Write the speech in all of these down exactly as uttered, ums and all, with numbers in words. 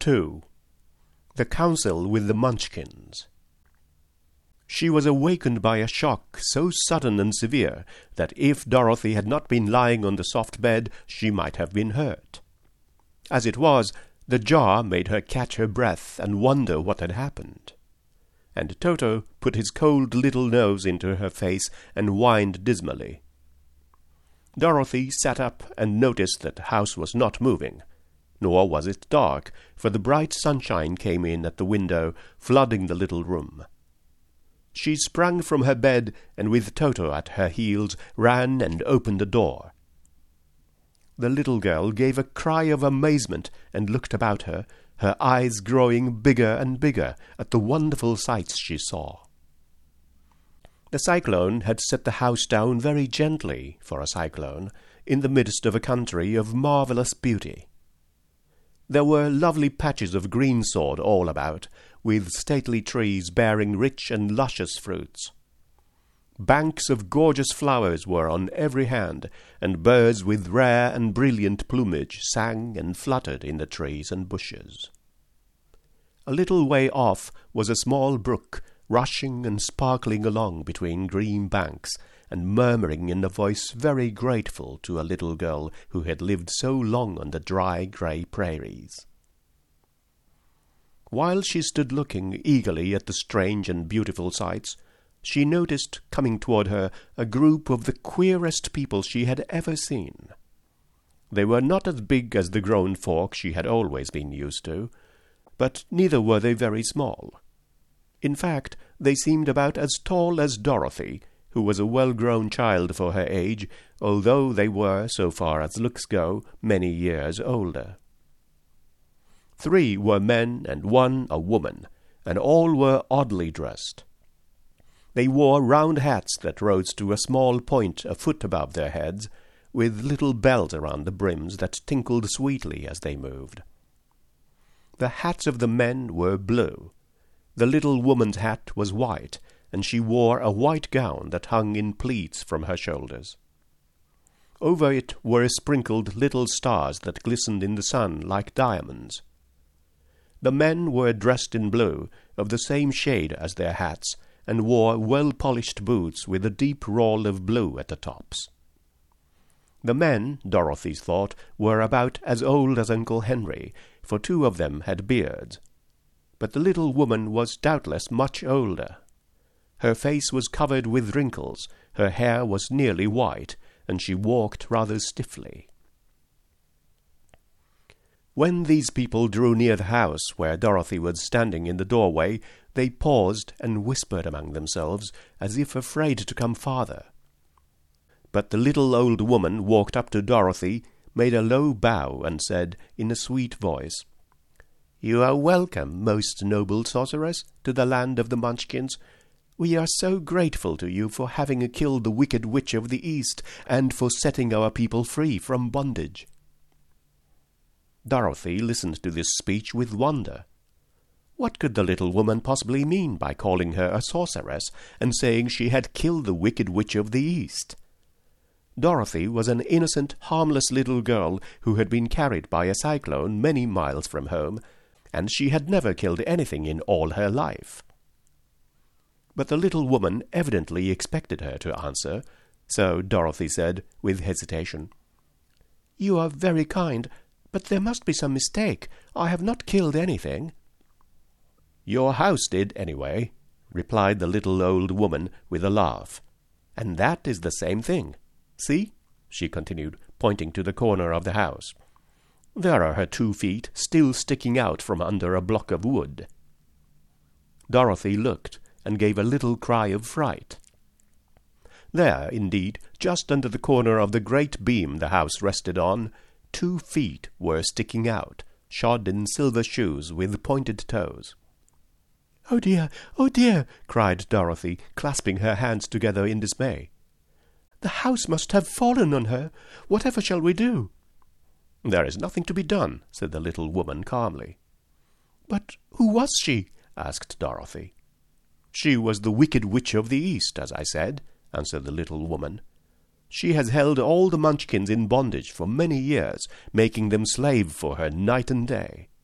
two. The Council with the Munchkins. She was awakened by a shock so sudden and severe that if Dorothy had not been lying on the soft bed, she might have been hurt. As it was, the jar made her catch her breath and wonder what had happened. And Toto put his cold little nose into her face and whined dismally. Dorothy sat up and noticed that the house was not moving. Nor was it dark, for the bright sunshine came in at the window, flooding the little room. She sprang from her bed, and with Toto at her heels, ran and opened the door. The little girl gave a cry of amazement and looked about her, her eyes growing bigger and bigger at the wonderful sights she saw. The cyclone had set the house down very gently, for a cyclone, in the midst of a country of marvellous beauty. There were lovely patches of greensward all about, with stately trees bearing rich and luscious fruits. Banks of gorgeous flowers were on every hand, and birds with rare and brilliant plumage sang and fluttered in the trees and bushes. A little way off was a small brook, rushing and sparkling along between green banks, and murmuring in a voice very grateful to a little girl who had lived so long on the dry grey prairies. While she stood looking eagerly at the strange and beautiful sights, she noticed coming toward her a group of the queerest people she had ever seen. They were not as big as the grown folk she had always been used to, but neither were they very small. In fact, they seemed about as tall as Dorothy, who was a well-grown child for her age, although they were, so far as looks go, many years older. Three were men and one a woman, and all were oddly dressed. They wore round hats that rose to a small point a foot above their heads, with little bells around the brims that tinkled sweetly as they moved. The hats of the men were blue. The little woman's hat was white, and she wore a white gown that hung in pleats from her shoulders. Over it were sprinkled little stars that glistened in the sun like diamonds. The men were dressed in blue, of the same shade as their hats, and wore well-polished boots with a deep roll of blue at the tops. The men, Dorothy thought, were about as old as Uncle Henry, for two of them had beards. But the little woman was doubtless much older. Her face was covered with wrinkles, her hair was nearly white, and she walked rather stiffly. When these people drew near the house where Dorothy was standing in the doorway, they paused and whispered among themselves, as if afraid to come farther. But the little old woman walked up to Dorothy, made a low bow, and said, in a sweet voice, "You are welcome, most noble sorceress, to the land of the Munchkins. We are so grateful to you for having killed the wicked witch of the East, and for setting our people free from bondage." Dorothy listened to this speech with wonder. What could the little woman possibly mean by calling her a sorceress, and saying she had killed the wicked witch of the East? Dorothy was an innocent, harmless little girl who had been carried by a cyclone many miles from home, and she had never killed anything in all her life. But the little woman evidently expected her to answer, so Dorothy said, with hesitation, "You are very kind, but there must be some mistake. I have not killed anything." "Your house did, anyway," replied the little old woman with a laugh. "And that is the same thing. See," she continued, pointing to the corner of the house. "There are her two feet still sticking out from under a block of wood." Dorothy looked, and gave a little cry of fright. There, indeed, just under the corner of the great beam the house rested on, two feet were sticking out, shod in silver shoes with pointed toes. "Oh dear, oh dear!" cried Dorothy, clasping her hands together in dismay. "The house must have fallen on her. Whatever shall we do?" "There is nothing to be done," said the little woman calmly. "But who was she?" asked Dorothy. "She was the wicked witch of the East, as I said," answered the little woman. "She has held all the Munchkins in bondage for many years, making them slave for her night and day.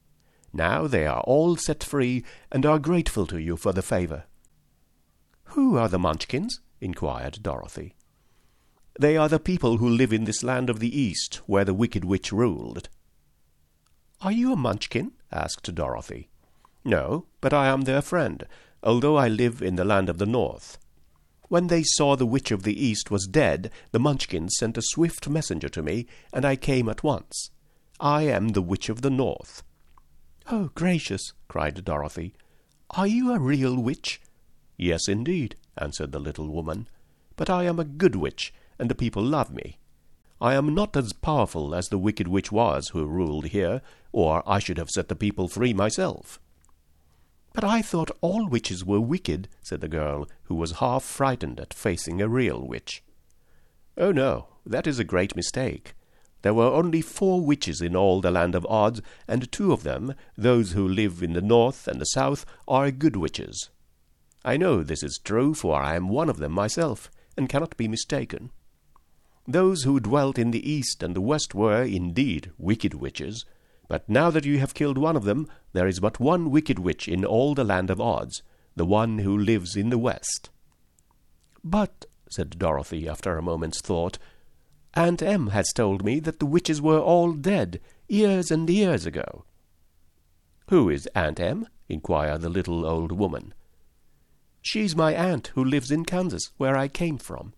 Now they are all set free, and are grateful to you for the favour." "Who are the Munchkins?" inquired Dorothy. "They are the people who live in this land of the East, where the Wicked Witch ruled." "Are you a Munchkin?" asked Dorothy. "No, but I am their friend, although I live in the land of the North. When they saw the Witch of the East was dead, the Munchkins sent a swift messenger to me, and I came at once. I am the Witch of the North." "Oh, gracious!" cried Dorothy. "Are you a real witch?" "Yes, indeed," answered the little woman. "But I am a good witch, and the people love me. I am not as powerful as the Wicked Witch was who ruled here, or I should have set the people free myself." "But I thought all witches were wicked," said the girl, who was half frightened at facing a real witch. "Oh, no, that is a great mistake. There were only four witches in all the land of Oz, and two of them, those who live in the north and the south, are good witches. I know this is true, for I am one of them myself, and cannot be mistaken. Those who dwelt in the east and the west were, indeed, wicked witches, but now that you have killed one of them, there is but one wicked witch in all the land of Oz, the one who lives in the west." "But," said Dorothy after a moment's thought, "Aunt Em has told me that the witches were all dead, years and years ago." "Who is Aunt Em?" inquired the little old woman. "She's my aunt who lives in Kansas, where I came from."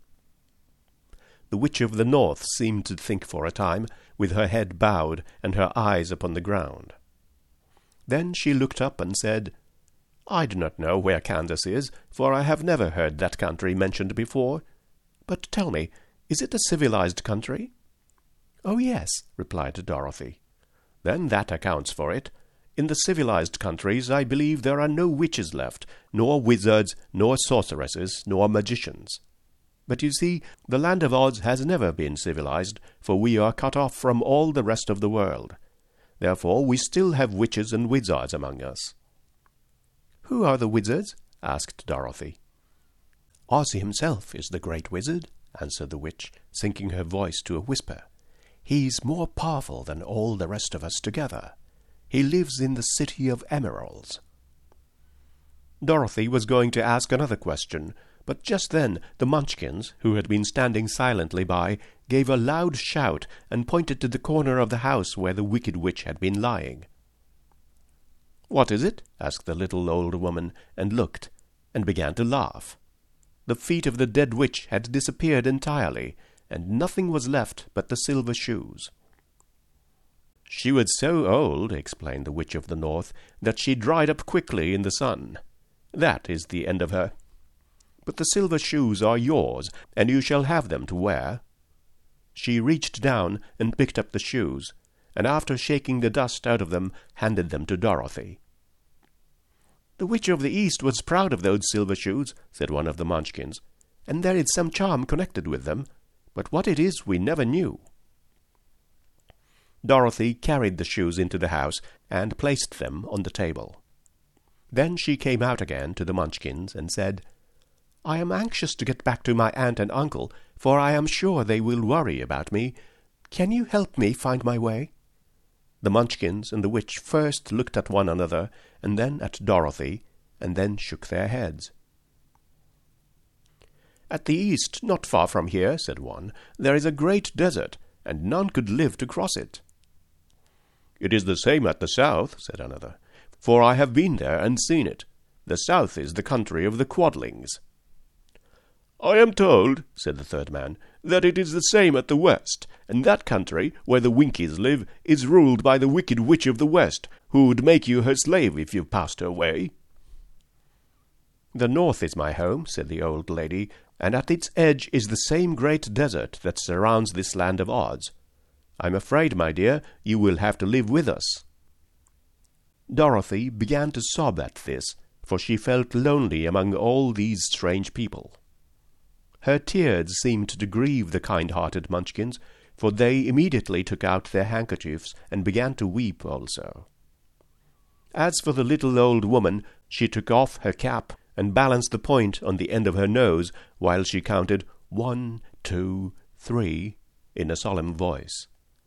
The Witch of the North seemed to think for a time, with her head bowed and her eyes upon the ground. Then she looked up and said, "I do not know where Kansas is, for I have never heard that country mentioned before. But tell me, is it a civilized country?" "Oh, yes," replied Dorothy. "Then that accounts for it. In the civilized countries I believe there are no witches left, nor wizards, nor sorceresses, nor magicians. But you see, the land of Oz has never been civilized, for we are cut off from all the rest of the world. Therefore we still have witches and wizards among us." "Who are the wizards?" asked Dorothy. "Oz himself is the great wizard," answered the witch, sinking her voice to a whisper. "He's more powerful than all the rest of us together. He lives in the City of Emeralds." Dorothy was going to ask another question, but just then the Munchkins, who had been standing silently by, gave a loud shout and pointed to the corner of the house where the Wicked Witch had been lying. "What is it?" asked the little old woman, and looked, and began to laugh. The feet of the dead witch had disappeared entirely, and nothing was left but the silver shoes. "She was so old," explained the Witch of the North, "that she dried up quickly in the sun. That is the end of her. But the silver shoes are yours, and you shall have them to wear." She reached down and picked up the shoes, and after shaking the dust out of them, handed them to Dorothy. "The Witch of the East was proud of those silver shoes," said one of the Munchkins, "and there is some charm connected with them, but what it is we never knew." Dorothy carried the shoes into the house and placed them on the table. Then she came out again to the Munchkins and said, "I am anxious to get back to my aunt and uncle, for I am sure they will worry about me. Can you help me find my way?" The Munchkins and the witch first looked at one another, and then at Dorothy, and then shook their heads. "At the east, not far from here," said one, "there is a great desert, and none could live to cross it." "It is the same at the south," said another, "for I have been there and seen it. The south is the country of the Quadlings." "I am told," said the third man, "that it is the same at the west, and that country, where the Winkies live, is ruled by the Wicked Witch of the West, who would make you her slave if you passed her way." "The north is my home," said the old lady, "and at its edge is the same great desert that surrounds this land of Oz. I'm afraid, my dear, you will have to live with us." Dorothy began to sob at this, for she felt lonely among all these strange people. Her tears seemed to grieve the kind-hearted Munchkins, for they immediately took out their handkerchiefs and began to weep also. As for the little old woman, she took off her cap and balanced the point on the end of her nose while she counted one, two, three, in a solemn voice.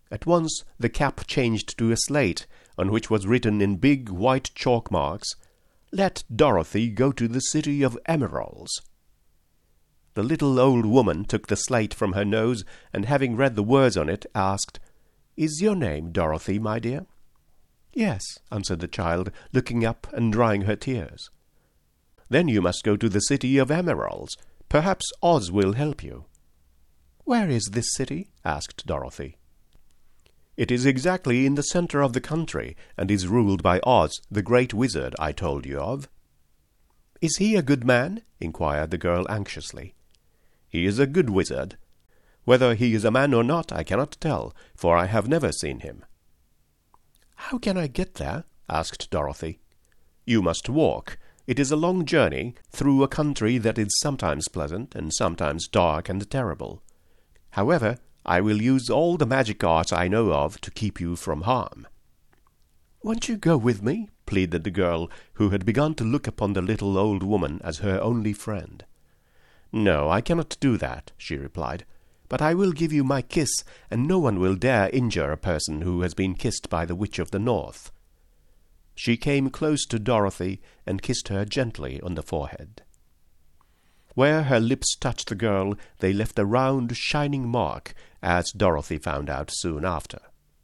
At once the cap changed to a slate, on which was written in big white chalk marks, "Let Dorothy go to the City of Emeralds." The little old woman took the slate from her nose, and having read the words on it, asked, "Is your name Dorothy, my dear?" "Yes," answered the child, looking up and drying her tears. "Then you must go to the City of Emeralds. Perhaps Oz will help you." "Where is this city?" asked Dorothy. "It is exactly in the center of the country, and is ruled by Oz, the great wizard I told you of." "Is he a good man?" inquired the girl anxiously. "He is a good wizard. Whether he is a man or not I cannot tell, for I have never seen him." "How can I get there?" asked Dorothy. "You must walk. It is a long journey, through a country that is sometimes pleasant and sometimes dark and terrible. However, I will use all the magic arts I know of to keep you from harm." "Won't you go with me?" pleaded the girl, who had begun to look upon the little old woman as her only friend. "No, I cannot do that," she replied. "But I will give you my kiss, and no one will dare injure a person who has been kissed by the Witch of the North." She came close to Dorothy and kissed her gently on the forehead. Where her lips touched the girl, they left a round, shining mark, as Dorothy found out soon after.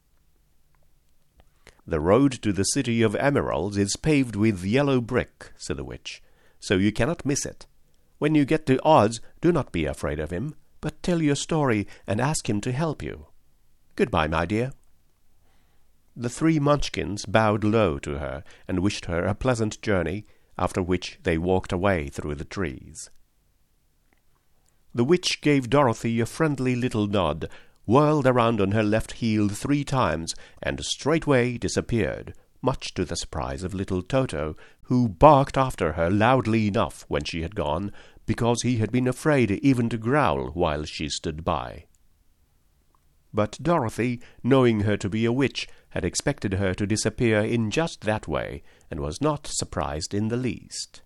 "The road to the City of Emeralds is paved with yellow brick," said the witch, "so you cannot miss it. When you get to Oz, do not be afraid of him, but tell your story and ask him to help you. Goodbye, my dear." The three Munchkins bowed low to her and wished her a pleasant journey, after which they walked away through the trees. The witch gave Dorothy a friendly little nod, whirled around on her left heel three times, and straightway disappeared, much to the surprise of little Toto, who barked after her loudly enough when she had gone, because he had been afraid even to growl while she stood by. But Dorothy, knowing her to be a witch, had expected her to disappear in just that way, and was not surprised in the least.